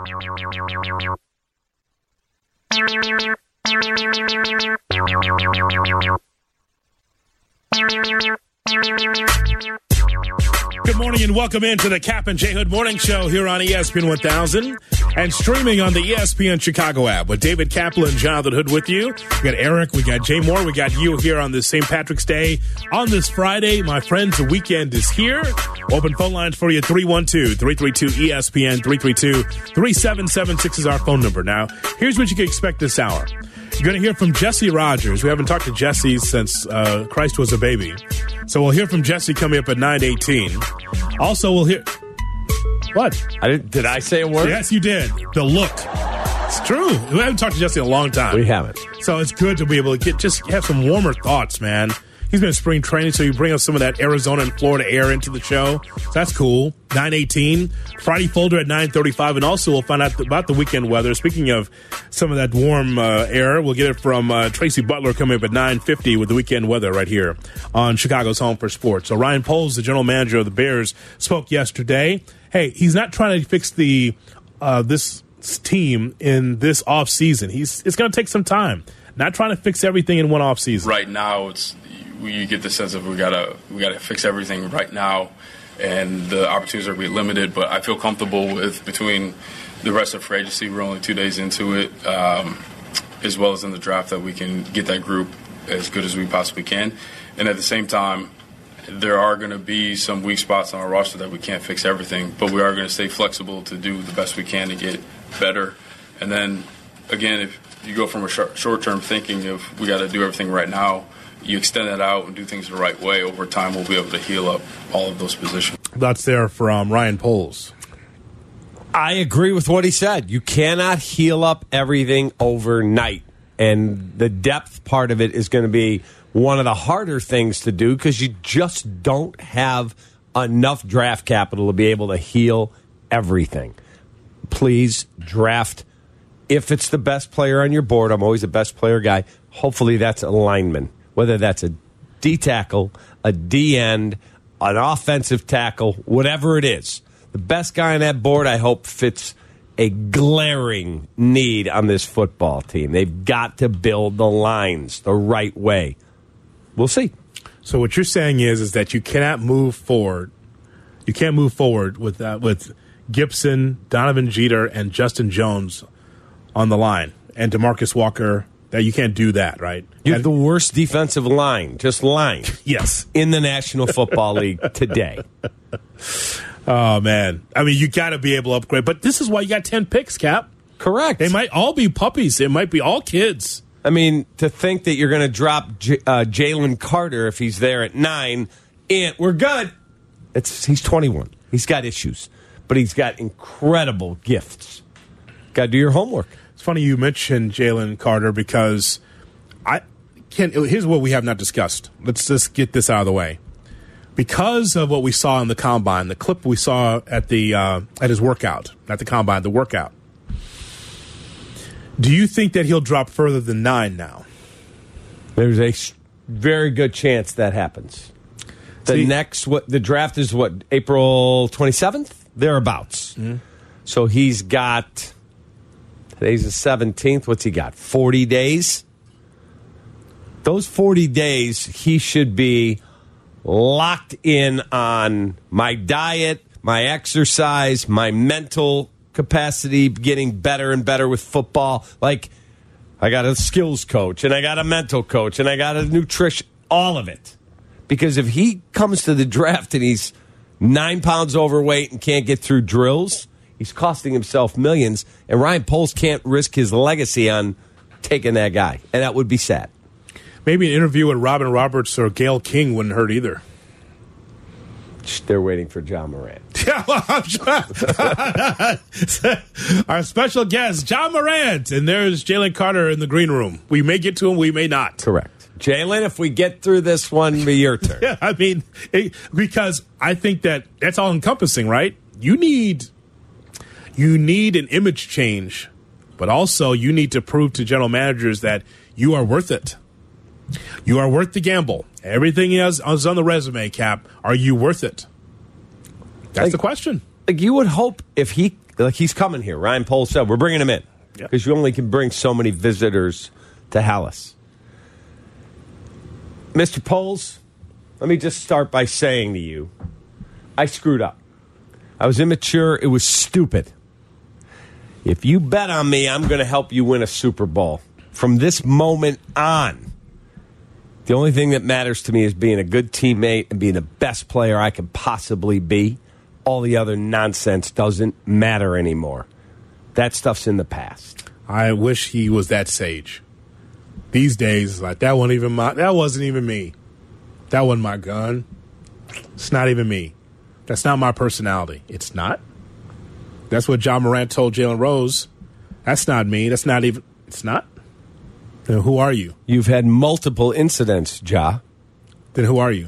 Good morning and welcome into the Cap and J Hood Morning Show here on ESPN 1000 and streaming on the ESPN Chicago app with David Kaplan and Jonathan Hood with you. We got Eric, we got Jay Moore, we got you here on this St. Patrick's Day. On this Friday, my friends, the weekend is here. Open phone lines for you, 312-332-ESPN, 332-3776 is our phone number. Now, here's what you can expect this hour. You're going to hear from Jesse Rogers. We haven't talked to Jesse since Christ was a baby. So we'll hear from Jesse coming up at 9:18. Also, we'll hear... What? Did I say a word? Yes, you did. The look. It's true. We haven't talked to Jesse in a long time. We haven't. So it's good to be able to just have some warmer thoughts, man. He's been in spring training, so you bring us some of that Arizona and Florida air into the show. So that's cool. 9:18. Friday folder at 9:35. And also we'll find out about the weekend weather. Speaking of some of that warm air, we'll get it from Tracy Butler coming up at 9:50 with the weekend weather right here on Chicago's Home for Sports. So Ryan Poles, the general manager of the Bears, spoke yesterday. Hey, he's not trying to fix the this team in this offseason. It's going to take some time. Not trying to fix everything in one offseason. Right now, you get the sense of we gotta fix everything right now, and the opportunities are being limited. But I feel comfortable with between the rest of free agency. We're only 2 days into it, as well as in the draft, that we can get that group as good as we possibly can. And at the same time, there are going to be some weak spots on our roster that we can't fix everything, but we are going to stay flexible to do the best we can to get better. And then, again, if you go from a short-term thinking of we got to do everything right now, you extend that out and do things the right way, over time we'll be able to heal up all of those positions. That's there from Ryan Poles. I agree with what he said. You cannot heal up everything overnight. And the depth part of it is going to be one of the harder things to do because you just don't have enough draft capital to be able to heal everything. Please draft. If it's the best player on your board, I'm always a best player guy. Hopefully that's a lineman. Whether that's a D tackle, a D end, an offensive tackle, whatever it is. The best guy on that board, I hope, fits a glaring need on this football team. They've got to build the lines the right way. We'll see. So what you're saying is that you cannot move forward. You can't move forward with Gibson, Donovan Jeter, and Justin Jones on the line, and DeMarcus Walker. That you can't do that, right? You have the worst defensive line, just line. Yes. In the National Football League today. Oh, man. I mean, you got to be able to upgrade. But this is why you got 10 picks, Cap. Correct. They might all be puppies. It might be all kids. I mean, to think that you're going to drop Jalen Carter if he's there at 9, and we're good. He's 21. He's got issues, but he's got incredible gifts. Got to do your homework. It's funny you mentioned Jalen Carter because here's what we have not discussed. Let's just get this out of the way. Because of what we saw in the combine, the clip we saw at his workout, not the combine, the workout. Do you think that he'll drop further than 9 now? There's a very good chance that happens. The draft is what, April 27th? Thereabouts. Mm-hmm. So he's got, today's the 17th. What's he got? 40 days? Those 40 days, he should be locked in on my diet, my exercise, my mental capacity, getting better and better with football. Like, I got a skills coach, and I got a mental coach, and I got a nutrition, all of it. Because if he comes to the draft and he's 9 pounds overweight and can't get through drills, he's costing himself millions, and Ryan Poles can't risk his legacy on taking that guy, and that would be sad. Maybe an interview with Robin Roberts or Gayle King wouldn't hurt either. They're waiting for John Morant. Yeah, well, I'm sure. Our special guest, John Morant, and there's Jalen Carter in the green room. We may get to him, we may not. Correct. Jalen, if we get through this one, it'll be your turn. Yeah, I mean, because I think that's all encompassing, right? You need an image change, but also you need to prove to general managers that you are worth it. You are worth the gamble. Everything is on the resume, Cap. Are you worth it? That's the question. Like, you would hope if he like he's coming here. Ryan Poles said, we're bringing him in. Because you only can bring so many visitors to Hallis. Mr. Poles, let me just start by saying to you, I screwed up. I was immature. It was stupid. If you bet on me, I'm going to help you win a Super Bowl. From this moment on, the only thing that matters to me is being a good teammate and being the best player I can possibly be. All the other nonsense doesn't matter anymore. That stuff's in the past. I wish he was that sage. These days, like that wasn't even me. That wasn't my gun. It's not even me. That's not my personality. It's not. That's what John Morant told Jalen Rose. That's not me. It's not. Then who are you? You've had multiple incidents, Ja. Then who are you?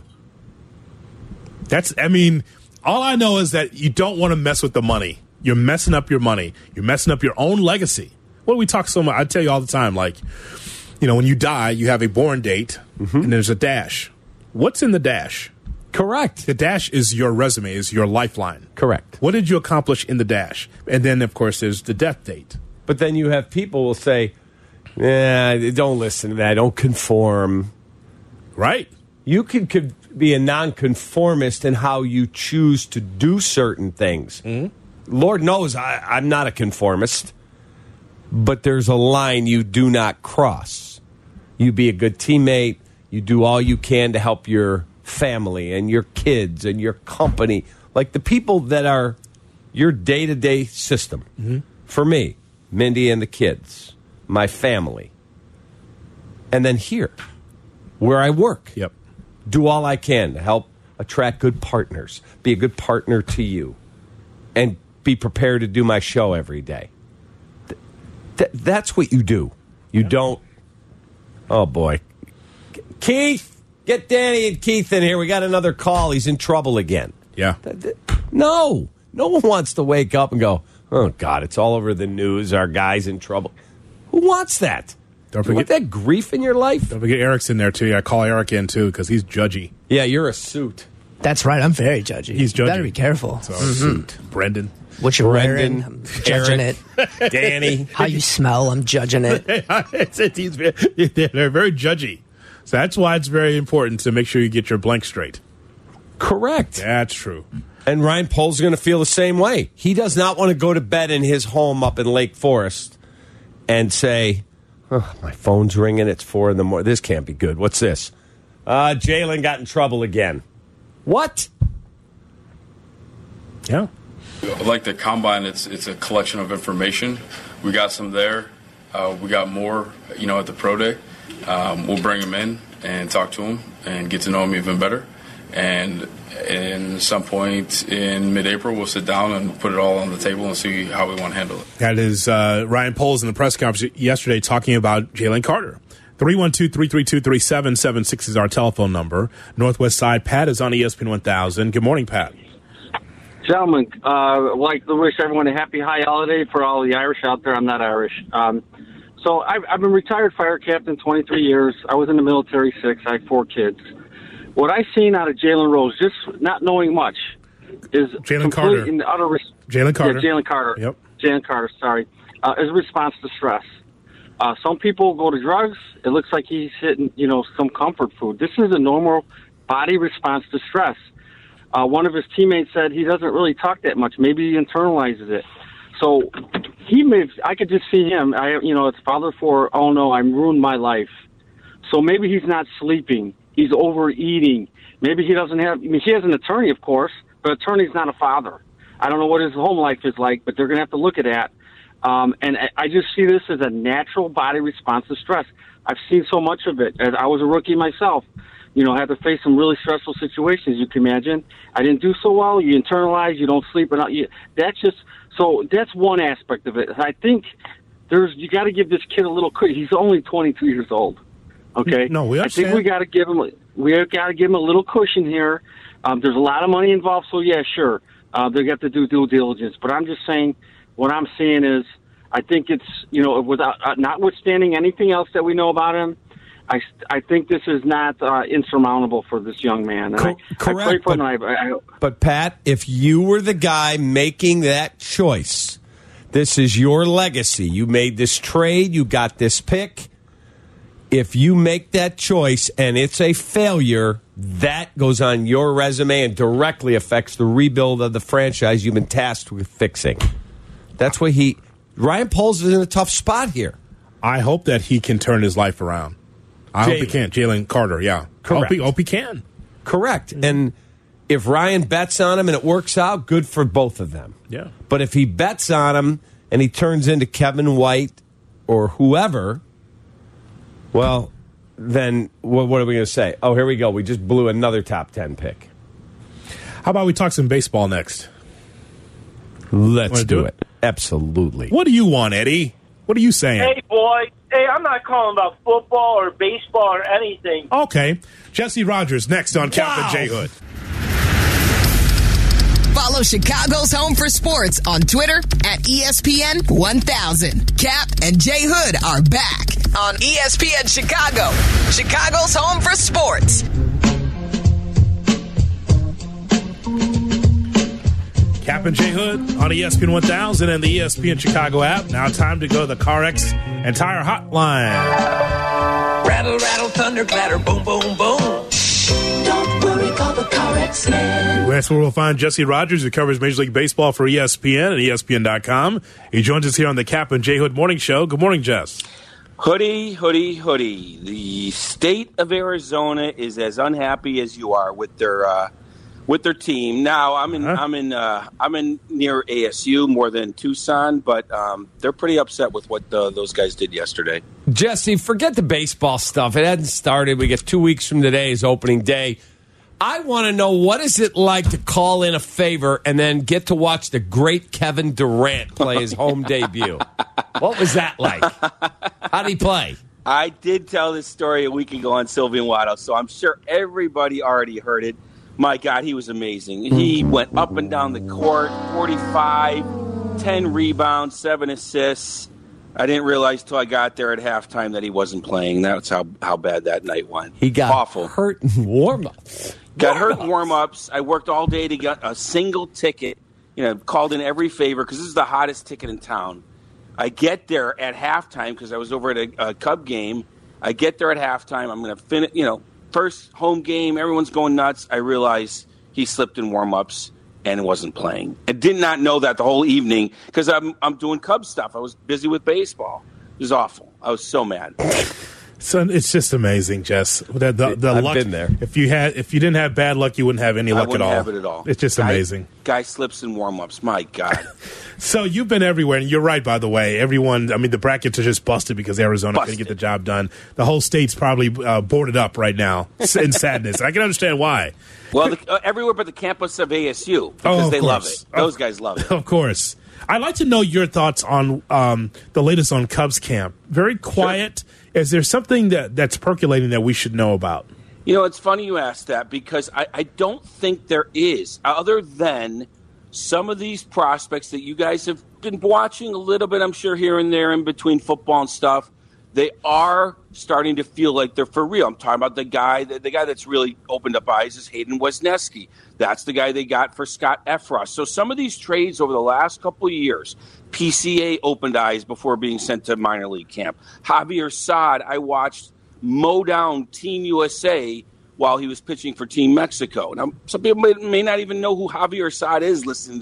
All I know is that you don't want to mess with the money. You're messing up your money. You're messing up your own legacy. What do we talk so much? I tell you all the time, like, when you die, you have a born date, and there's a dash. What's in the dash? Correct. The dash is your resume, is your lifeline. Correct. What did you accomplish in the dash? And then, of course, there's the death date. But then you have people will say, don't listen to that. Don't conform. Right. You could be a nonconformist in how you choose to do certain things. Mm-hmm. Lord knows I'm not a conformist, but there's a line you do not cross. You be a good teammate. You do all you can to help your family and your kids and your company, like the people that are your day-to-day system. Mm-hmm. For me, Mindy and the kids, my family. And then here, where I work. Yep. Do all I can to help attract good partners, be a good partner to you, and be prepared to do my show every day. That's what you do. You don't. Oh, boy. Keith, get Danny and Keith in here. We got another call. He's in trouble again. Yeah. No one wants to wake up and go, oh, God, it's all over the news. Our guy's in trouble. Who wants that? Don't forget, you want that grief in your life? Don't forget Eric's in there, too. I call Eric in, too, because he's judgy. Yeah, you're a suit. That's right. I'm very judgy. He's judgy. You better be careful. So, suit. Brendan. What you're wearing, I'm judging Eric, it. Danny. How you smell, I'm judging it. They're very judgy. So that's why it's very important to make sure you get your blank straight. Correct. That's true. And Ryan Poles is going to feel the same way. He does not want to go to bed in his home up in Lake Forest and say, oh, my phone's ringing. It's 4 a.m. This can't be good. What's this? Jalen got in trouble again. What? Yeah. Like the combine, it's a collection of information. We got some there. We got more, at the pro day. We'll bring him in and talk to him and get to know him even better. And in some point in mid-April, we'll sit down and put it all on the table and see how we want to handle it. That is Ryan Poles in the press conference yesterday talking about Jalen Carter. 312-332-3776 is our telephone number. Northwest Side, Pat is on ESPN 1000. Good morning, Pat. Gentlemen, I'd like to wish everyone a happy high holiday for all the Irish out there. I'm not Irish. So I've been retired fire captain 23 years. I was in the military 6. I have 4 kids. What I've seen out of Jalen Rose, just not knowing much, is Jalen Carter. Jalen Carter. Yeah, Jalen Carter. Yep. Jalen Carter, sorry. Is a response to stress. Some people go to drugs. It looks like he's hitting, some comfort food. This is a normal body response to stress. One of his teammates said he doesn't really talk that much. Maybe he internalizes it. So I could just see him. It's father for, oh no, I ruined my life. So maybe he's not sleeping. He's overeating. Maybe he doesn't have, he has an attorney, of course, but attorney's not a father. I don't know what his home life is like, but they're going to have to look at that. And I just see this as a natural body response to stress. I've seen so much of it. As I was a rookie myself, had to face some really stressful situations, you can imagine. I didn't do so well. You internalize, you don't sleep. That's one aspect of it. I think you got to give this kid a little credit. He's only 22 years old. Okay? No, we understand. I think we got to give him a little cushion here. There's a lot of money involved, so yeah, sure. They got to do due diligence. But I'm just saying, what I'm seeing is, I think it's, without notwithstanding anything else that we know about him, I think this is not insurmountable for this young man. And Correct. I pray for him. But, Pat, if you were the guy making that choice, this is your legacy. You made this trade. You got this pick. If you make that choice and it's a failure, that goes on your resume and directly affects the rebuild of the franchise you've been tasked with fixing. That's why Ryan Poles is in a tough spot here. I hope that he can turn his life around. I hope he can. Jalen Carter, yeah. Correct. Hope he can. Correct. And if Ryan bets on him and it works out, good for both of them. Yeah. But if he bets on him and he turns into Kevin White or whoever, well, then what are we going to say? Oh, here we go. We just blew another top 10 pick. How about we talk some baseball next? Let's do it. Absolutely. What do you want, Eddie? What are you saying? Hey, boy. Hey, I'm not calling about football or baseball or anything. Okay. Jesse Rogers next on Cap and J Hood. Follow Chicago's Home for Sports on Twitter at ESPN 1000. Cap and J Hood are back on ESPN Chicago, Chicago's Home for Sports. Cap and J Hood on ESPN 1000 and the ESPN Chicago app. Now time to go to the CarX and Tire Hotline. Rattle, rattle, thunder, clatter, boom, boom, boom. Don't worry, call the CarX man. That's where we'll find Jesse Rogers, who covers Major League Baseball for ESPN and ESPN.com. He joins us here on the Cap and J Hood Morning Show. Good morning, Jess. Hoodie. The state of Arizona is as unhappy as you are with their team. Now, I'm in near ASU more than Tucson, but they're pretty upset with what those guys did yesterday. Jesse, forget the baseball stuff. It hasn't started. We get 2 weeks from today is opening day. I want to know, what is it like to call in a favor and then get to watch the great Kevin Durant play his home debut? What was that like? How did he play? I did tell this story a week ago on Sylvian Waddle, so I'm sure everybody already heard it. My God, he was amazing. He went up and down the court, 45, 10 rebounds, 7 assists. I didn't realize till I got there at halftime that he wasn't playing. That's how bad that night went. He got awful. Hurt in warm-ups. Got hurt in warm-ups. I worked all day to get a single ticket, called in every favor because this is the hottest ticket in town. I get there at halftime because I was over at a Cub game. I get there at halftime. I'm going to finish, first home game, everyone's going nuts. I realize he slipped in warm-ups and wasn't playing. I did not know that the whole evening because I'm doing Cubs stuff. I was busy with baseball. It was awful. I was so mad. So it's just amazing, Jess. The I've luck, been there. If you didn't have bad luck, you wouldn't have any luck at all. I wouldn't have it at all. It's just amazing. Guy slips in warm-ups. My God. So you've been everywhere, and you're right, by the way. The brackets are just busted because Arizona couldn't get the job done. The whole state's probably boarded up right now in sadness. I can understand why. Well, everywhere but the campus of ASU because they love it. Those guys love it. Of course. I'd like to know your thoughts on the latest on Cubs camp. Very quiet. Sure. Is there something that's percolating that we should know about? It's funny you asked that because I don't think there is, other than some of these prospects that you guys have been watching a little bit, I'm sure, here and there in between football and stuff. They are starting to feel like they're for real. I'm talking about the guy that's really opened up eyes is Hayden Wesneski. That's the guy they got for Scott Effross. So some of these trades over the last couple of years, PCA opened eyes before being sent to minor league camp. Javier Saad, I watched mow down Team USA while he was pitching for Team Mexico. Now, some people may not even know who Javier Saad is listening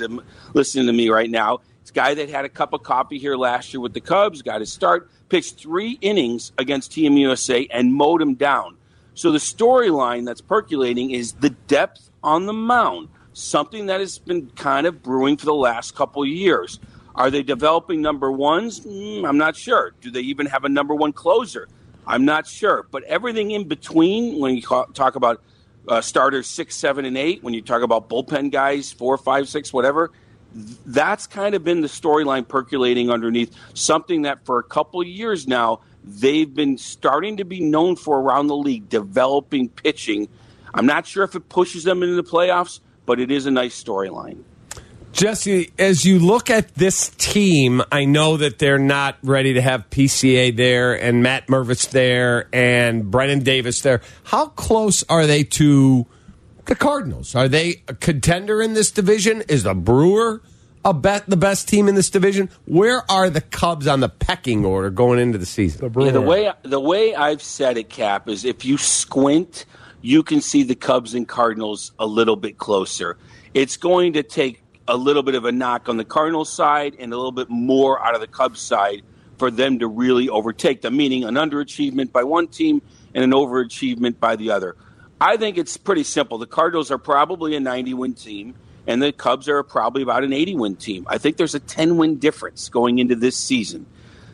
to me right now. It's a guy that had a cup of coffee here last year with the Cubs, got his start, pitched 3 innings against Team USA and mowed him down. So the storyline that's percolating is the depth on the mound, something that has been kind of brewing for the last couple of years. Are they developing number ones? I'm not sure. Do they even have a number one closer? I'm not sure. But everything in between, when you talk about starters 6, 7, and 8, when you talk about bullpen guys 4, 5, 6, whatever, that's kind of been the storyline percolating underneath, something that for a couple of years now they've been starting to be known for around the league, developing pitching. I'm not sure if it pushes them into the playoffs, but it is a nice storyline. Jesse, as you look at this team, I know that they're not ready to have PCA there and Matt Mervis there and Brennan Davis there. How close are they to the Cardinals? Are they a contender in this division? Is the Brewer the best team in this division? Where are the Cubs on the pecking order going into the season? The way I've said it, Cap, is if you squint, you can see the Cubs and Cardinals a little bit closer. It's going to take a little bit of a knock on the Cardinals side and a little bit more out of the Cubs side for them to really overtake them, meaning an underachievement by one team and an overachievement by the other. I think it's pretty simple. The Cardinals are probably a 90-win team, and the Cubs are probably about an 80-win team. I think there's a 10-win difference going into this season.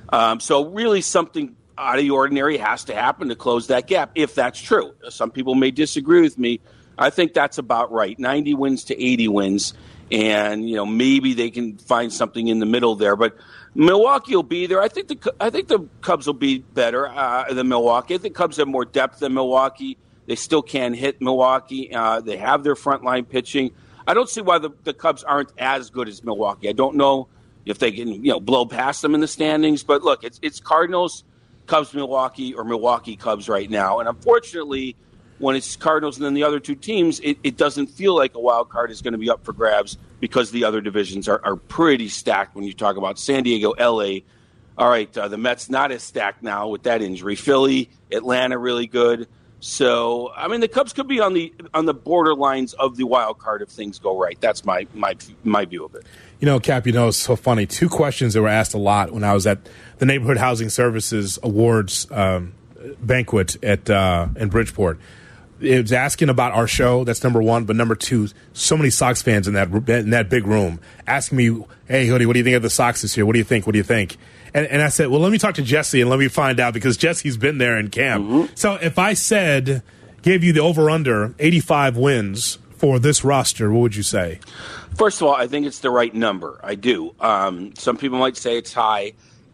So really something out of the ordinary has to happen to close that gap, if that's true. Some people may disagree with me. I think that's about right, 90 wins to 80 wins. And, maybe they can find something in the middle there. But Milwaukee will be there. I think the Cubs will be better than Milwaukee. I think Cubs have more depth than Milwaukee. They still can hit Milwaukee. They have their frontline pitching. I don't see why the Cubs aren't as good as Milwaukee. I don't know if they can, blow past them in the standings. But look, it's Cardinals, Cubs, Milwaukee, or Milwaukee Cubs right now. And unfortunately, when it's Cardinals and then the other two teams, it doesn't feel like a wild card is going to be up for grabs because the other divisions are pretty stacked when you talk about San Diego, L.A. All right, the Mets not as stacked now with that injury. Philly, Atlanta really good. So, the Cubs could be on the borderlines of the wild card if things go right. That's my view of it. Cap, it's so funny. Two questions that were asked a lot when I was at the Neighborhood Housing Services Awards banquet in Bridgeport. It was asking about our show. That's number one. But number two, so many Sox fans in that big room asking me, "Hey, Hoodie, what do you think of the Sox this year? What do you think? What do you think?" And I said, "Well, let me talk to Jesse and let me find out because Jesse's been there in camp." Mm-hmm. So if I gave you the over/under 85 wins for this roster, what would you say? First of all, I think it's the right number. I do. Some people might say it's high.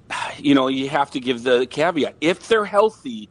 You have to give the caveat. If they're healthy,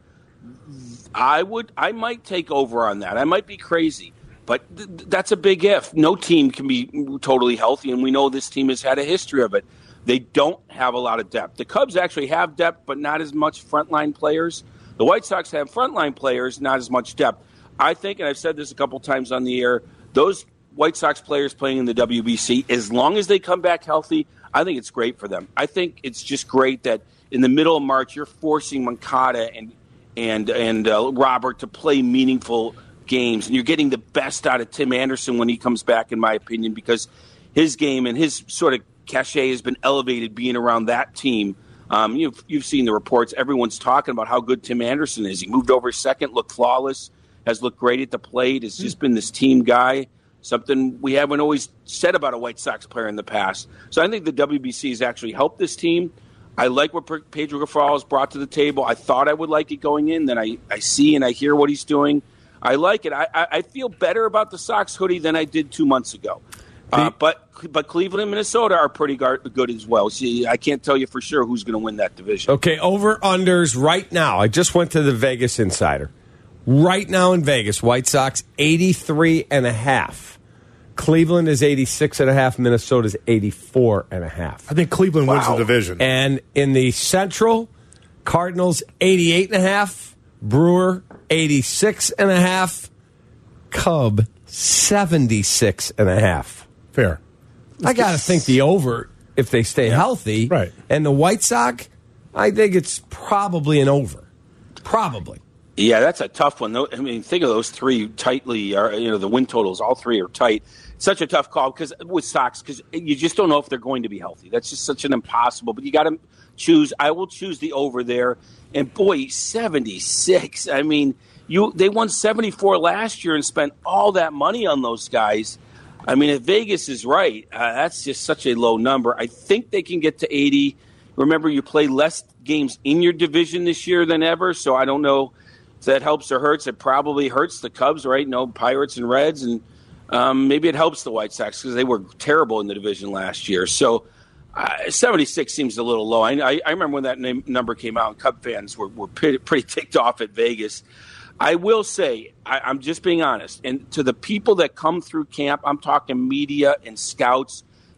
I might take over on that. I might be crazy, but that's a big if. No team can be totally healthy, and we know this team has had a history of it. They don't have a lot of depth. The Cubs actually have depth, but not as much frontline players. The White Sox have frontline players, not as much depth. I think, and I've said this a couple times on the air, those White Sox players playing in the WBC, as long as they come back healthy, I think it's great for them. I think it's just great that in the middle of March, you're forcing Moncada and Robert to play meaningful games, and you're getting the best out of Tim Anderson when he comes back, in my opinion, because his game and his sort of cachet has been elevated being around that team. You've seen the reports. Everyone's talking about how good Tim Anderson is. He moved over second, looked flawless, has looked great at the plate, has just been this team guy, something we haven't always said about a White Sox player in the past. So I think the WBC has actually helped this team. I like what Pedro Grifol has brought to the table. I thought I would like it going in. Then I see and I hear what he's doing. I like it. I feel better about the Sox, Hoodie, than I did 2 months ago. But Cleveland and Minnesota are pretty good as well. See, I can't tell you for sure who's going to win that division. Okay, over-unders right now. I just went to the Vegas Insider. Right now in Vegas, White Sox 83.5. Cleveland is 86.5. Minnesota's 84.5. I think Cleveland wins the division. And in the Central, Cardinals 88.5. Brewer 86.5. Cub 76.5. Fair. I got to think the over if they stay healthy. Right. And the White Sox, I think it's probably an over. Probably. Yeah, that's a tough one. I mean, think of those three tightly. The win totals, all three are tight. Such a tough call with Sox because you just don't know if they're going to be healthy. That's just such an impossible. But you got to choose. I will choose the over there. And boy, 76. I mean, they won 74 last year and spent all that money on those guys. I mean, if Vegas is right, that's just such a low number. I think they can get to 80. Remember, you play less games in your division this year than ever, so I don't know if that helps or hurts. It probably hurts the Cubs, right? No Pirates and Reds, and maybe it helps the White Sox because they were terrible in the division last year. So 76 seems a little low. I remember when that number came out, and Cub fans were pretty ticked off at Vegas. I will say, I'm just being honest, and to the people that come through camp, I'm talking media and scouts,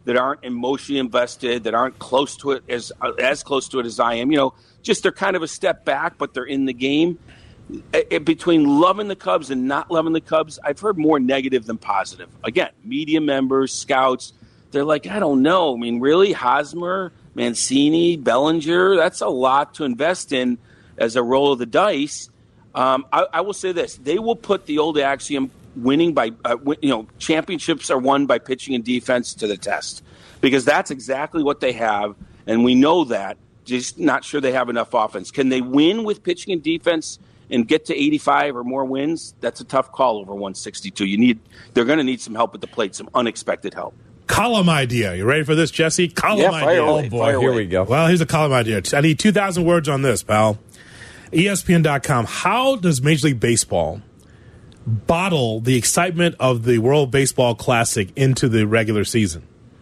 that aren't emotionally invested, that aren't close to it as close to it as I am. Just they're kind of a step back, but they're in the game. Between loving the Cubs and not loving the Cubs, I've heard more negative than positive. Again, media members, scouts, they're like, I don't know. I mean, really? Hosmer, Mancini, Bellinger, that's a lot to invest in as a roll of the dice. I will say this. They will put the old axiom, winning by championships are won by pitching and defense, to the test, because that's exactly what they have, and we know that. Just not sure they have enough offense. Can they win with pitching and defense and get to 85 or more wins? That's a tough call over 162. They're going to need some help at the plate, some unexpected help. Column idea. You ready for this, Jesse? Column idea. Oh boy, here we go. Well, here's a column idea. I need 2,000 words on this, pal. ESPN.com. How does Major League Baseball bottle the excitement of the World Baseball Classic into the regular season?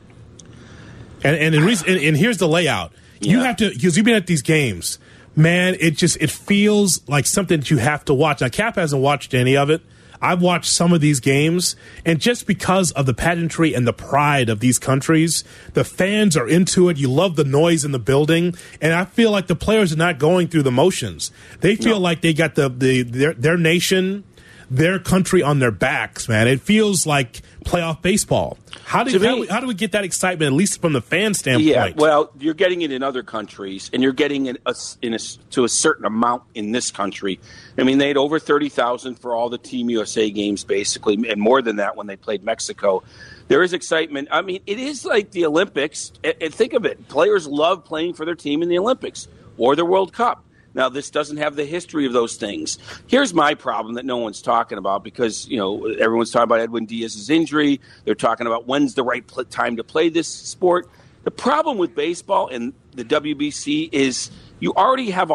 And here's the layout. You have to, because you've been at these games, man. It feels like something that you have to watch. Now, Cap hasn't watched any of it. I've watched some of these games, and just because of the pageantry and the pride of these countries, the fans are into it. You love the noise in the building, and I feel like the players are not going through the motions. They feel like they got their nation, their country on their backs, man. It feels like playoff baseball. How do we get that excitement, at least from the fan standpoint? Yeah, well, you're getting it in other countries, and you're getting it to a certain amount in this country. I mean, they had over 30,000 for all the Team USA games, basically, and more than that when they played Mexico. There is excitement. I mean, it is like the Olympics. And think of it. Players love playing for their team in the Olympics or the World Cup. Now, this doesn't have the history of those things. Here's my problem that no one's talking about, because, everyone's talking about Edwin Diaz's injury. They're talking about when's the right time to play this sport. The problem with baseball and the WBC is you already have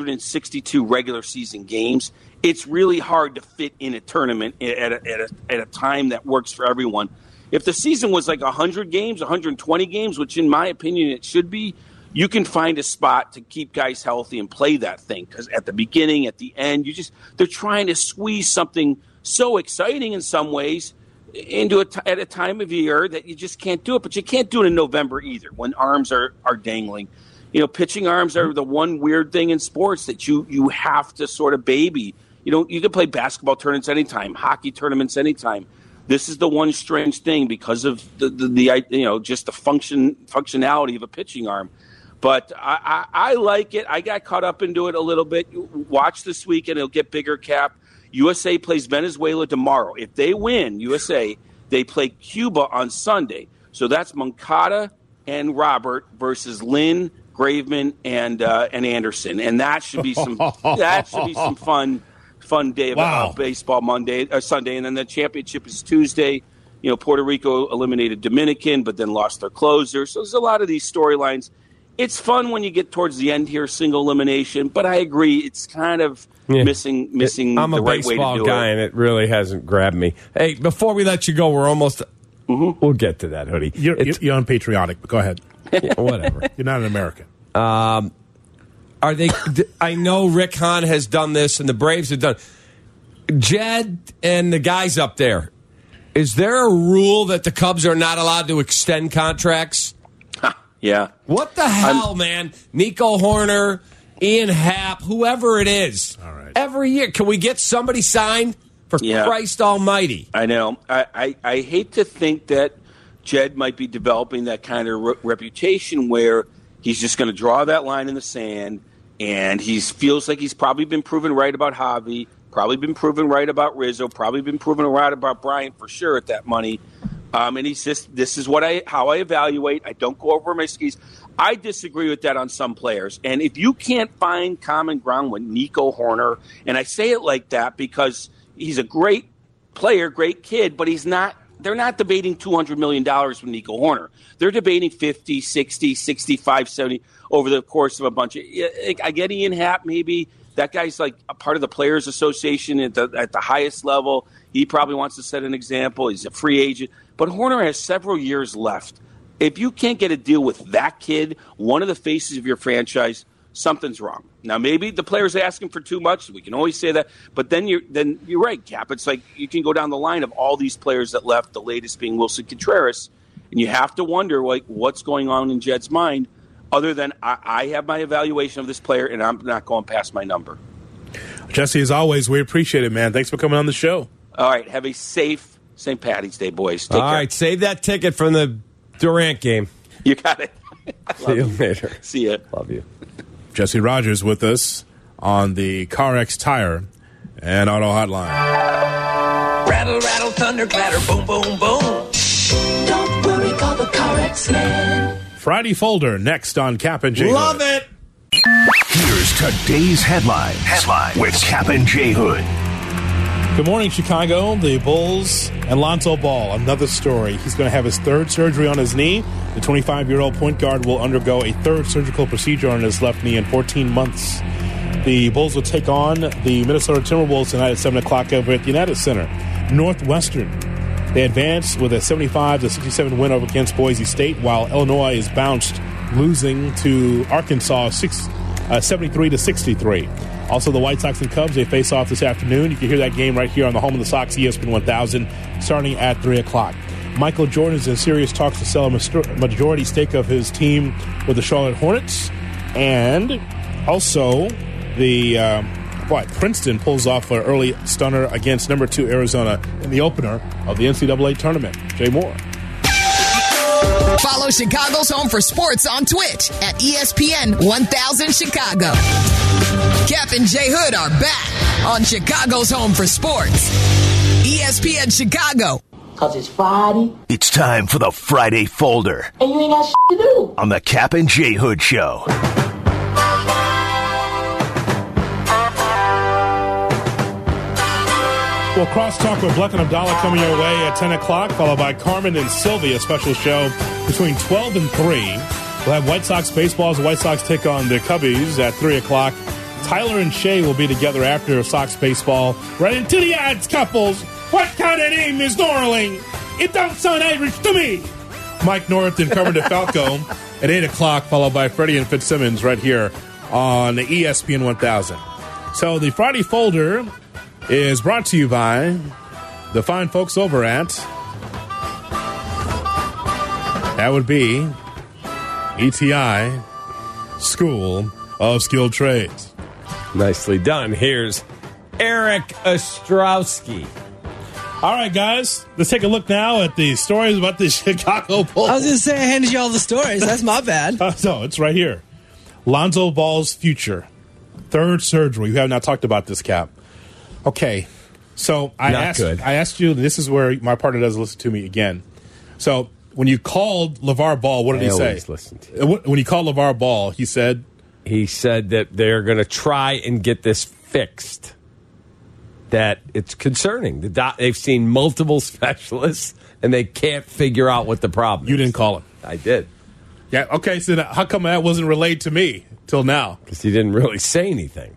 162 regular season games. It's really hard to fit in a tournament at a time that works for everyone. If the season was like 100 games, 120 games, which in my opinion it should be, you can find a spot to keep guys healthy and play that thing. Because at the beginning, at the end, they're trying to squeeze something so exciting in some ways into at a time of year that you just can't do it. But you can't do it in November either, when arms are dangling. Pitching arms are the one weird thing in sports that you have to sort of baby. You can play basketball tournaments anytime, hockey tournaments anytime. This is the one strange thing because of the just the functionality of a pitching arm. But I like it. I got caught up into it a little bit. Watch this weekend. It'll get bigger, Cap. USA plays Venezuela tomorrow. If they win, USA, they play Cuba on Sunday. So that's Moncada and Robert versus Lynn, Graveman, and Anderson. And that should be some fun day of baseball Sunday. And then the championship is Tuesday. Puerto Rico eliminated Dominican, but then lost their closer. So there's a lot of these storylines. It's fun when you get towards the end here, single elimination, but I agree it's kind of missing I'm the a right way to do it. baseball guy, and it really hasn't grabbed me. Hey, before we let you go, we're almost we'll get to that, Hoodie. You're unpatriotic, but go ahead. Yeah, whatever. You're not an American. Are they? I know Rick Hahn has done this, and the Braves have done. Jed and the guys up there, is there a rule that the Cubs are not allowed to extend contracts? Yeah. What the hell, man? Nico Horner, Ian Happ, whoever it is. All right. Every year. Can we get somebody signed? For Christ almighty. I know. I hate to think that Jed might be developing that kind of reputation where he's just going to draw that line in the sand, and he feels like he's probably been proven right about Javi, probably been proven right about Rizzo, probably been proven right about Bryant for sure at that money. And he's just, this is how I evaluate. I don't go over my skis. I disagree with that on some players. And if you can't find common ground with Nico Horner, and I say it like that because he's a great player, great kid, but they're not debating $200 million with Nico Horner. They're debating 50, 60, 65, 70 over the course of a bunch of, I get Ian Happ maybe. That guy's like a part of the Players Association at the highest level. He probably wants to set an example. He's a free agent. But Horner has several years left. If you can't get a deal with that kid, one of the faces of your franchise, something's wrong. Now, maybe the player's asking for too much. We can always say that. But then you're right, Cap. It's like you can go down the line of all these players that left, the latest being Wilson Contreras. And you have to wonder, like, what's going on in Jed's mind, other than I have my evaluation of this player, and I'm not going past my number. Jesse, as always, we appreciate it, man. Thanks for coming on the show. All right, have a safe St. Patty's Day, boys. Take care. All right, save that ticket from the Durant game. You got it. See you later. See ya. Love you. Jesse Rogers with us on the CarX Tire and Auto Hotline. Rattle, rattle, thunder, clatter, boom, boom, boom. Don't worry, call the CarX man. Friday Folder next on Cap and J. Love it. Here's today's headline with Cap and J. Hood. Good morning, Chicago. The Bulls and Lonzo Ball, another story. He's going to have his third surgery on his knee. The 25-year-old point guard will undergo a third surgical procedure on his left knee in 14 months. The Bulls will take on the Minnesota Timberwolves tonight at 7 o'clock over at the United Center. Northwestern, they advance with a 75-67 win over against Boise State, while Illinois is bounced, losing to Arkansas 73-63. Also, the White Sox and Cubs, they face off this afternoon. You can hear that game right here on the home of the Sox, ESPN 1000, starting at 3 o'clock. Michael Jordan is in serious talks to sell a majority stake of his team with the Charlotte Hornets. And also, Princeton pulls off an early stunner against number 2 Arizona in the opener of the NCAA tournament. Jay Moore. Follow Chicago's Home for Sports on Twitch at ESPN 1000 Chicago. Cap and J. Hood are back on Chicago's Home for Sports. ESPN Chicago. Cause it's Friday. It's time for the Friday Folder And you ain't got shit to do. on the Cap and J. Hood Show. Well, Crosstalk with Bleck and Abdallah coming your way at 10 o'clock, followed by Carmen and Sylvia, a special show between 12 and 3. We'll have White Sox baseball as the White Sox take on the Cubbies at 3 o'clock. Tyler and Shay will be together after Sox baseball. Right into the odds, couples. What kind of name is Norling? It don't sound Irish to me. Mike North and Carmen DeFalco at 8 o'clock, followed by Freddie and Fitzsimmons right here on the ESPN 1000. So the Friday Folder is brought to you by the fine folks over at, that would be ETI School of Skilled Trades. Nicely done. Here's Eric Ostrowski. All right, guys, let's take a look now at the stories about the Chicago Bulls. I was going to say I handed you all the stories. That's my bad. No, it's right here. Lonzo Ball's future. Third surgery. We have not talked about this, Cap. Okay, so I asked you, this is where my partner doesn't listen to me again. So when you called LeVar Ball, what did he say? Listen to you. When you called LeVar Ball, he said that they're going to try and get this fixed. That it's concerning. They've seen multiple specialists, and they can't figure out what the problem is. You didn't call him. I did. Yeah, okay, so how come that wasn't relayed to me till now? Because he didn't really say anything.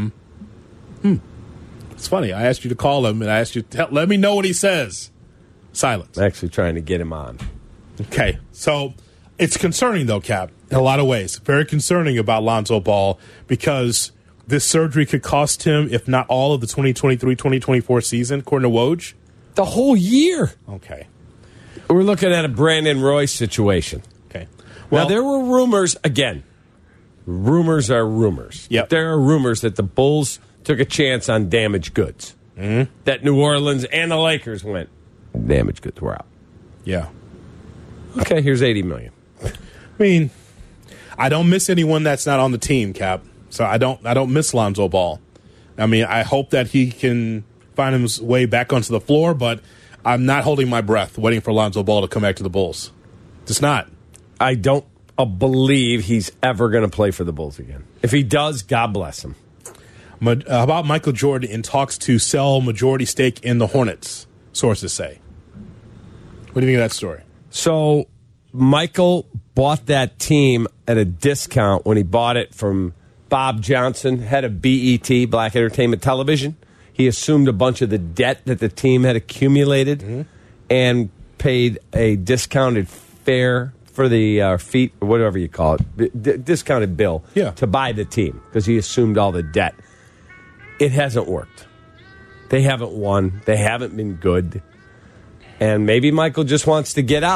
It's funny. I asked you to call him, and I asked you to let me know what he says. Silence. I'm actually trying to get him on. Okay, so it's concerning, though, Cap, in a lot of ways. Very concerning about Lonzo Ball because this surgery could cost him, if not all of the 2023-2024 season, according to Woj. The whole year. Okay. We're looking at a Brandon Royce situation. Okay. Well, now, there were rumors, again, rumors are rumors. Yep. There are rumors that the Bulls took a chance on damaged goods. Mm-hmm. That New Orleans and the Lakers went, damaged goods, we're out. Yeah. Okay, here's $80 million. I mean, I don't miss anyone that's not on the team, Cap. So I don't miss Lonzo Ball. I mean, I hope that he can find his way back onto the floor, but I'm not holding my breath waiting for Lonzo Ball to come back to the Bulls. Just not. I don't believe he's ever going to play for the Bulls again. If he does, God bless him. How about Michael Jordan in talks to sell majority stake in the Hornets, sources say? What do you think of that story? So Michael bought that team at a discount when he bought it from Bob Johnson, head of BET, Black Entertainment Television. He assumed a bunch of the debt that the team had accumulated and paid a discounted fare for the fee, whatever you call it, discounted bill to buy the team because he assumed all the debt. It hasn't worked. They haven't won. They haven't been good. And maybe Michael just wants to get out.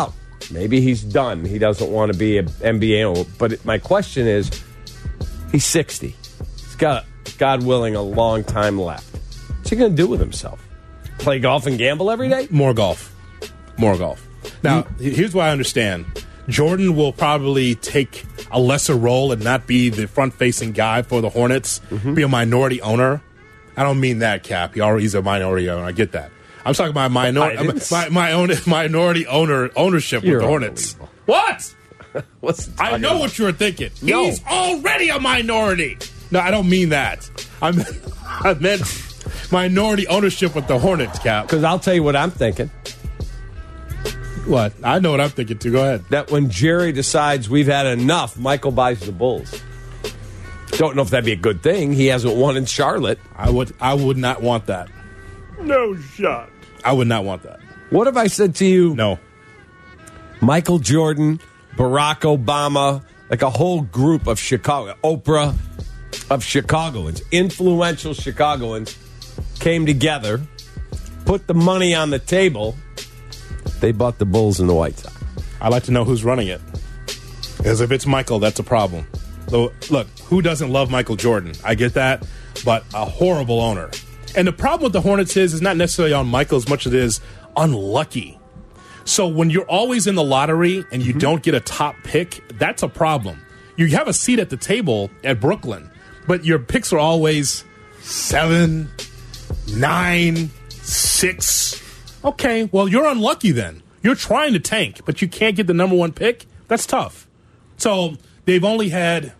Maybe he's done. He doesn't want to be an NBA. But my question is, he's 60. He's got, God willing, a long time left. What's he going to do with himself? Play golf and gamble every day? More golf. Now, here's what I understand. Jordan will probably take a lesser role and not be the front-facing guy for the Hornets, be a minority owner. I don't mean that, Cap. He's a minority owner. I get that. I'm talking about minority ownership with the Hornets. What? I know what you were thinking. No. He's already a minority. No, I don't mean that. I meant minority ownership with the Hornets, Cap. Because I'll tell you what I'm thinking. What? I know what I'm thinking, too. Go ahead. That when Jerry decides we've had enough, Michael buys the Bulls. Don't know if that'd be a good thing. He hasn't won in Charlotte. I would not want that. No shot. I would not want that. What if I said to you, no, Michael Jordan, Barack Obama, like a whole group of Chicago, Oprah of Chicagoans, influential Chicagoans, came together, put the money on the table, they bought the Bulls and the White Sox. I'd like to know who's running it. Because if it's Michael, that's a problem. Look, who doesn't love Michael Jordan? I get that, but a horrible owner. And the problem with the Hornets is not necessarily on Michael as much as it is unlucky. So when you're always in the lottery and you don't get a top pick, that's a problem. You have a seat at the table at Brooklyn, but your picks are always 7, 9, 6. Okay, well, you're unlucky then. You're trying to tank, but you can't get the number one pick. That's tough. So they've only had,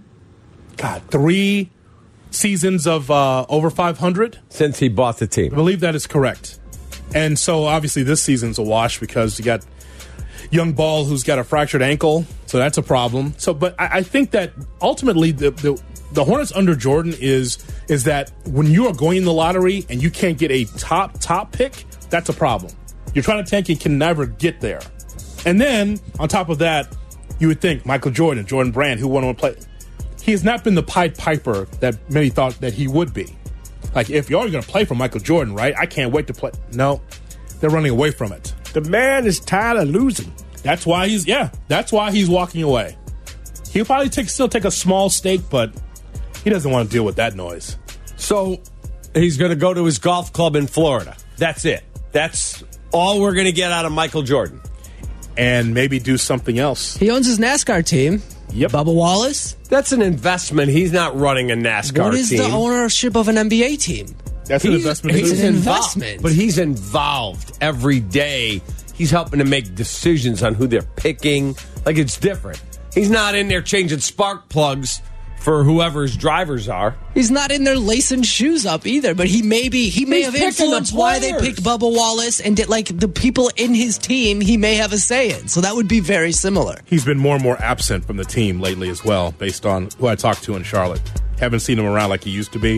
3 seasons of over 500 since he bought the team. I believe that is correct. And so obviously this season's a wash because you got young Ball who's got a fractured ankle, so that's a problem. So, but I think that ultimately the Hornets under Jordan is that when you are going in the lottery and you can't get a top pick, that's a problem. You're trying to tank and can never get there. And then on top of that, you would think Michael Jordan, Jordan Brand, who won to play. He has not been the Pied Piper that many thought that he would be. Like, if you're going to play for Michael Jordan, right? I can't wait to play. No, they're running away from it. The man is tired of losing. That's why he's walking away. He'll probably still take a small stake, but he doesn't want to deal with that noise. So he's going to go to his golf club in Florida. That's it. That's all we're going to get out of Michael Jordan. And maybe do something else. He owns his NASCAR team. Yep. Bubba Wallace. That's an investment. He's not running a NASCAR team. What is the ownership of an NBA team? That's an investment. It's an investment. But he's involved every day. He's helping to make decisions on who they're picking. Like, it's different. He's not in there changing spark plugs for whoever his drivers are. He's not in there lacing shoes up either, but he may have influenced why they picked Bubba Wallace, and the people in his team he may have a say in. So that would be very similar. He's been more and more absent from the team lately as well, based on who I talked to in Charlotte. Haven't seen him around like he used to be.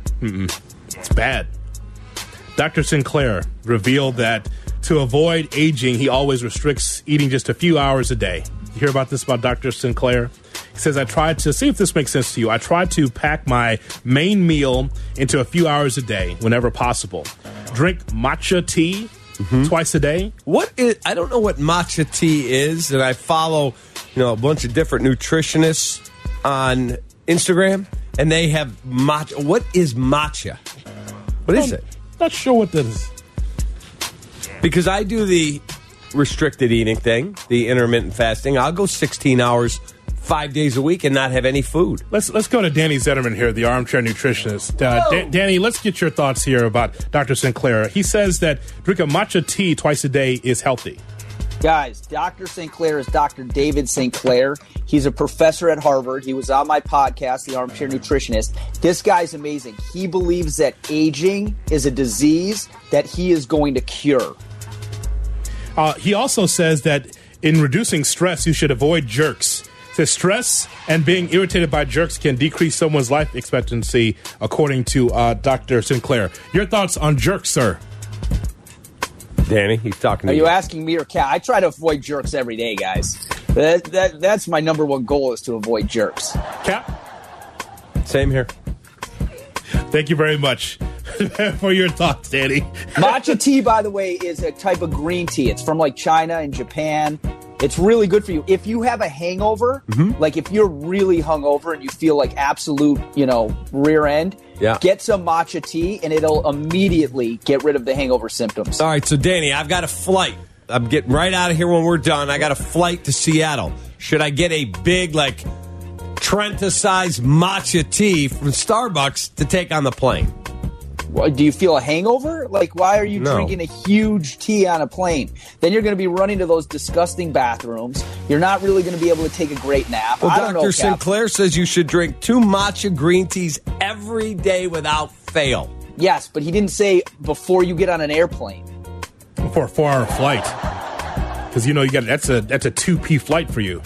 It's bad. Dr. Sinclair revealed that to avoid aging, he always restricts eating just a few hours a day. You hear about this about Dr. Sinclair? He says, I tried to see if this makes sense to you. I tried to pack my main meal into a few hours a day whenever possible. Drink matcha tea twice a day. I don't know what matcha tea is, and I follow a bunch of different nutritionists on Instagram, and they have matcha. What is matcha? What is it? Not sure what that is. Because I do the restricted eating thing, the intermittent fasting. I'll go 16 hours 5 days a week and not have any food. Let's go to Danny Zetterman here, the armchair nutritionist. Danny, let's get your thoughts here about Dr. Sinclair. He says that drinking matcha tea twice a day is healthy. Guys, Dr. Sinclair is Dr. David Sinclair. He's a professor at Harvard. He was on my podcast, The Armchair Nutritionist. This guy's amazing. He believes that aging is a disease that he is going to cure. He also says that in reducing stress, you should avoid jerks. Says stress and being irritated by jerks can decrease someone's life expectancy, according to Dr. Sinclair. Your thoughts on jerks, sir? Danny, he's talking to you. Are you asking me or Kat? I try to avoid jerks every day, guys. That's my number one goal, is to avoid jerks. Cap? Same here. Thank you very much for your thoughts, Danny. Matcha tea, by the way, is a type of green tea. It's from like China and Japan. It's really good for you. If you have a hangover, like if you're really hungover and you feel like absolute, rear end, get some matcha tea and it'll immediately get rid of the hangover symptoms. All right, so Danny, I've got a flight. I'm getting right out of here when we're done. I got a flight to Seattle. Should I get a big, Trenta-sized matcha tea from Starbucks to take on the plane? Do you feel a hangover? Why are you drinking a huge tea on a plane? Then you're going to be running to those disgusting bathrooms. You're not really going to be able to take a great nap. Well, Dr. Sinclair says you should drink 2 matcha green teas every day without fail. Yes, but he didn't say before you get on an airplane. For a 4-hour flight. Because, you got that's a 2P flight for you.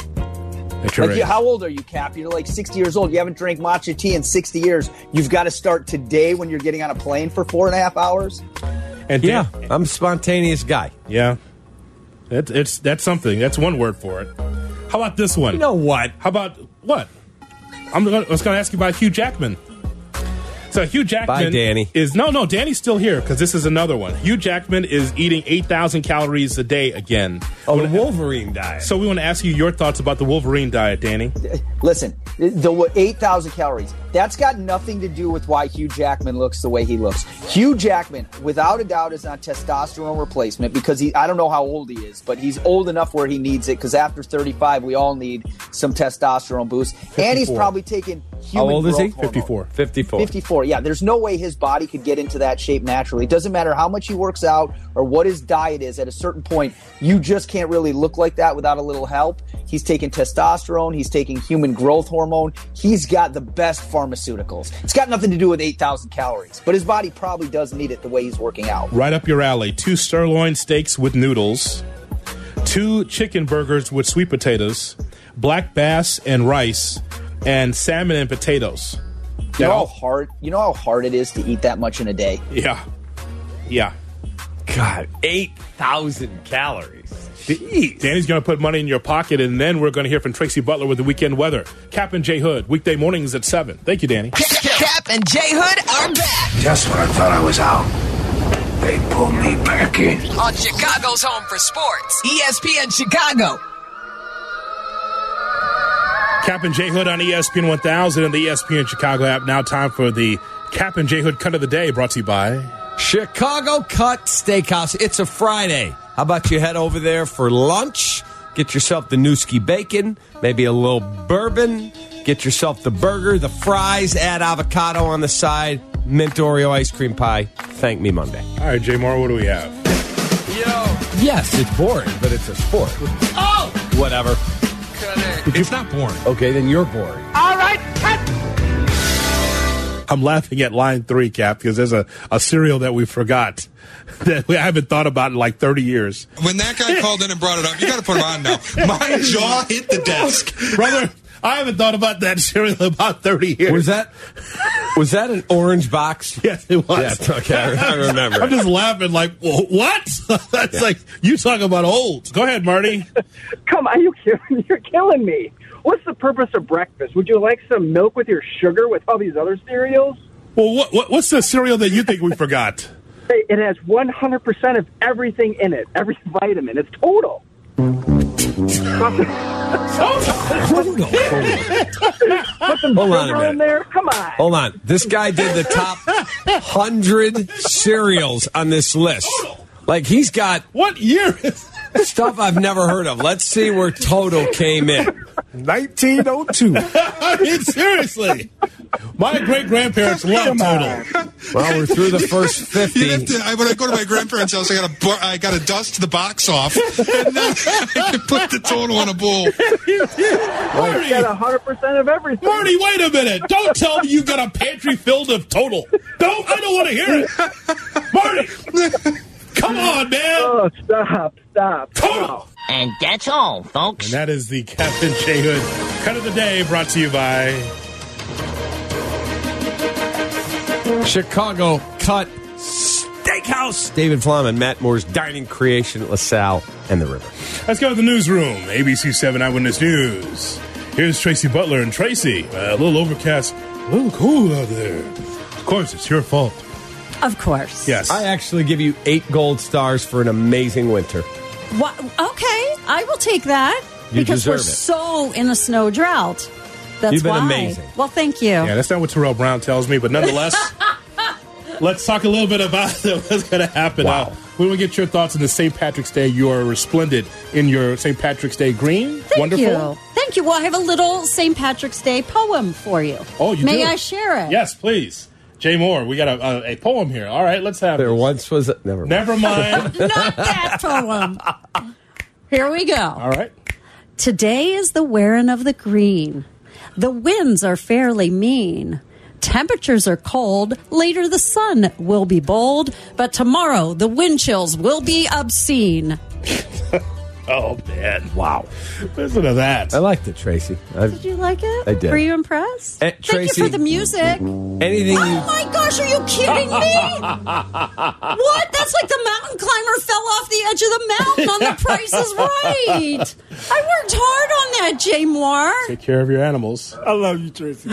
How old are you, Cap? You're 60 years old. You haven't drank matcha tea in 60 years. You've got to start today when you're getting on a plane for 4.5 hours? And I'm a spontaneous guy. Yeah. That's something. That's one word for it. How about this one? You know what? How about what? I was going to ask you about Hugh Jackman. So Hugh Jackman Bye, Danny. is no, Danny's still here because this is another one. Hugh Jackman is eating 8,000 calories a day again. Oh, the Wolverine diet. So we want to ask you your thoughts about the Wolverine diet, Danny. Listen, the 8,000 calories, that's got nothing to do with why Hugh Jackman looks the way he looks. Hugh Jackman, without a doubt, is on testosterone replacement because I don't know how old he is, but he's old enough where he needs it because after 35, we all need some testosterone boost. 54. And he's probably taking human How old is he? 54. 54. Yeah, there's no way his body could get into that shape naturally. It doesn't matter how much he works out or what his diet is. At a certain point, you just can't really look like that without a little help. He's taking testosterone. He's taking human growth hormone. He's got the best pharmaceuticals. It's got nothing to do with 8,000 calories, but his body probably does need it the way he's working out. Right up your alley. 2 sirloin steaks with noodles, 2 chicken burgers with sweet potatoes, black bass and rice, and salmon and potatoes. You know how hard it is to eat that much in a day? Yeah. God, 8,000 calories. Jeez. Danny's going to put money in your pocket, and then we're going to hear from Tracy Butler with the weekend weather. Cap and J Hood, weekday mornings at 7. Thank you, Danny. Cap and J Hood are back. Just when I thought I was out, they pulled me back in. On Chicago's Home for Sports, ESPN Chicago. Cap and J Hood on ESPN 1000 and the ESPN Chicago app. Now time for the Cap and J Hood Cut of the Day, brought to you by Chicago Cut Steakhouse. It's a Friday. How about you head over there for lunch? Get yourself the Newski bacon, maybe a little bourbon. Get yourself the burger, the fries, add avocado on the side, mint Oreo ice cream pie. Thank me Monday. All right, Jay Moore, what do we have? Yes, it's boring, but it's a sport. Oh! Whatever. It's not boring. Okay, then you're boring. All right, cut! I'm laughing at line 3, Cap, because there's a cereal that we forgot that I haven't thought about in 30 years. When that guy called in and brought it up, you got to put it on now. My jaw hit the desk. Brother, I haven't thought about that cereal in about 30 years. Was that an orange box? Yes, it was. Yes, okay, I remember. I'm just laughing what? That's like, you talk about old. Go ahead, Marty. Come on, you're killing me. What's the purpose of breakfast? Would you like some milk with your sugar with all these other cereals? Well, what's the cereal that you think we forgot? It has 100% of everything in it, every vitamin. It's total. Put some sugar in there. Come on. Hold on. This guy did the top 100 cereals on this list. He's got what year? Stuff I've never heard of. Let's see where Total came in. 1902. I mean, seriously. My great-grandparents loved Total. Well, we're through the first 50. When I go to my grandparents' house, I got to dust the box off, and then I can put the Total in a bowl. Marty, got 100% of everything. Marty, wait a minute. Don't tell me you've got a pantry filled of Total. I don't want to hear it. Marty, come on, man. Oh, stop. Total. And that's all, folks. And that is the Captain J Hood Cut of the Day, brought to you by Chicago Cut Steakhouse. David Flom and Matt Moore's dining creation at LaSalle and the River. Let's go to the newsroom. ABC 7 Eyewitness News. Here's Tracy Butler. And Tracy, a little overcast, a little cool out there. Of course, it's your fault. Of course. Yes. I actually give you 8 gold stars for an amazing winter. Okay, I will take that You because we're deserve it. so in a snow drought. That's You've been why. amazing. Well, thank you. Yeah, that's not what Terrell Brown tells me, but nonetheless, let's talk a little bit about what's going to happen. Wow. When we get your thoughts on the St. Patrick's Day, you are resplendent in your St. Patrick's Day green. Thank Wonderful. you. Thank you. Well, I have a little St. Patrick's Day poem for you. Oh, you May do? I share it? Yes, please. Jay Moore, we got a poem here. All right, let's have it. There once was a... Never mind. Not that poem. Here we go. All right. Today is the wearing of the green. The winds are fairly mean. Temperatures are cold. Later the sun will be bold. But tomorrow the wind chills will be obscene. Oh, man. Wow. Listen to that. I liked it, Tracy. Did you like it? I did. Were you impressed? Thank Tracy, you for the music. Anything Oh my gosh, are you kidding me? What? That's like the mountain climber fell off the edge of the mountain on The Price is Right. I worked hard on that, Jay Moore. Take care of your animals. I love you, Tracy.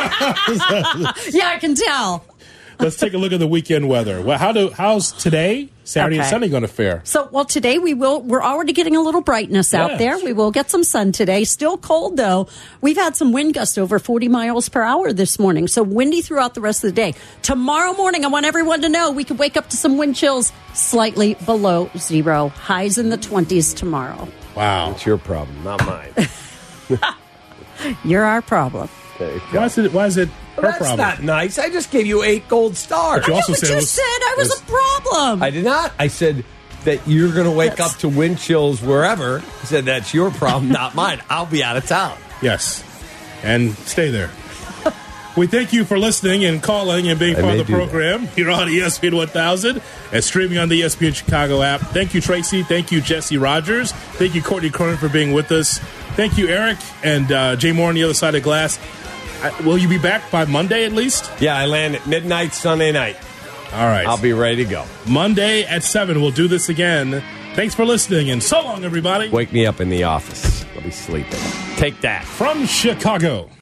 Yeah, I can tell. Let's take a look at the weekend weather. Well, how's today, Saturday and Okay. Sunday, going to fare? So, well, today we're already getting a little brightness out Yeah, there. sure. We will get some sun today. Still cold, though. We've had some wind gusts over 40 miles per hour this morning. So windy throughout the rest of the day. Tomorrow morning, I want everyone to know we could wake up to some wind chills slightly below zero. Highs in the 20s tomorrow. Wow. It's your problem, not mine. You're our problem. There you go. Why is it her That's problem? not nice. I just gave you 8 gold stars. But you also But said you it was, said I was a problem. I did not. I said that you're going to wake up to wind chills wherever. I said that's your problem, not mine. I'll be out of town. Yes. And stay there. We thank you for listening and calling and being I part may of the do program here on ESPN 1000 and streaming on the ESPN Chicago app. Thank you, Tracy. Thank you, Jesse Rogers. Thank you, Courtney Cronin, for being with us. Thank you, Eric and Jay Moore on the other side of glass. Will you be back by Monday at least? Yeah, I land at midnight Sunday night. All right. I'll be ready to go. Monday at 7. We'll do this again. Thanks for listening, and so long, everybody. Wake me up in the office. I'll be sleeping. Take that. From Chicago.